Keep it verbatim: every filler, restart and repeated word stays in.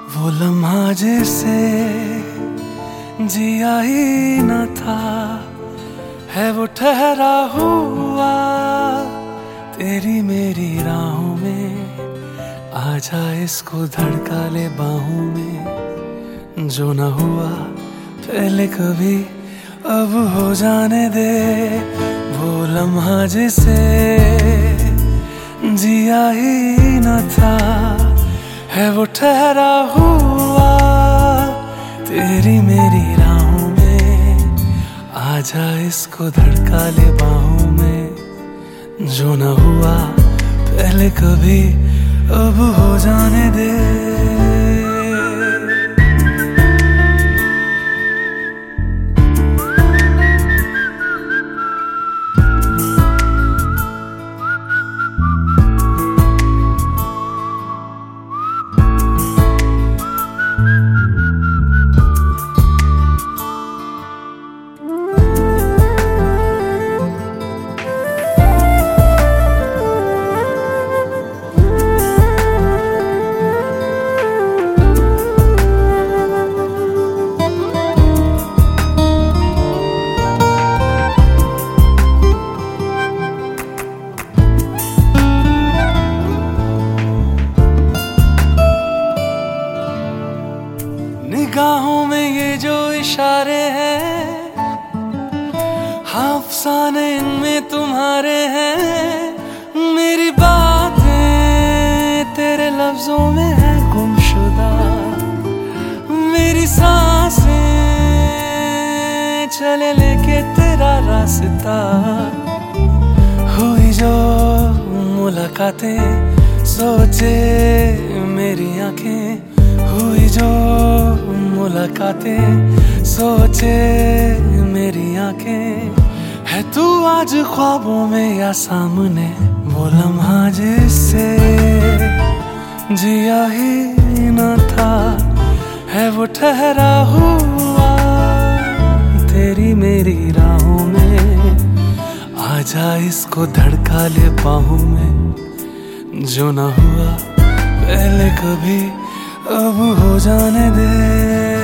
वो लम्हा जिसे जिया ही न था, है वो ठहरा हुआ तेरी मेरी राहों में। आजा इसको धड़का ले बाहों में, जो न हुआ पहले कभी अब हो जाने दे। वो लम्हा जिसे जिया ही न था, है वो ठहरा हुआ तेरी मेरी राहों में। आजा इसको धड़का ले बाहों में, जो न हुआ पहले कभी अब हो जाने दे। निगाहों में ये जो इशारे हैं, हाँ अफसाने इनमें तुम्हारे हैं। मेरी बातें तेरे लफ्जों में है गुमशुदा, मेरी सांसें चले लेके तेरा रास्ता। हुई जो मुलाकातें सोचे मेरी आंखें, हुई जो मुलाकातें सोचे मेरी आंखें। है तू आज ख्वाबों में या सामने, वो लम्हा जिससे जिया ही न था, है वो ठहरा हुआ तेरी मेरी राहों में। आजा इसको धड़का ले बाहों में, जो न हुआ पहले कभी अब हो जाने दे।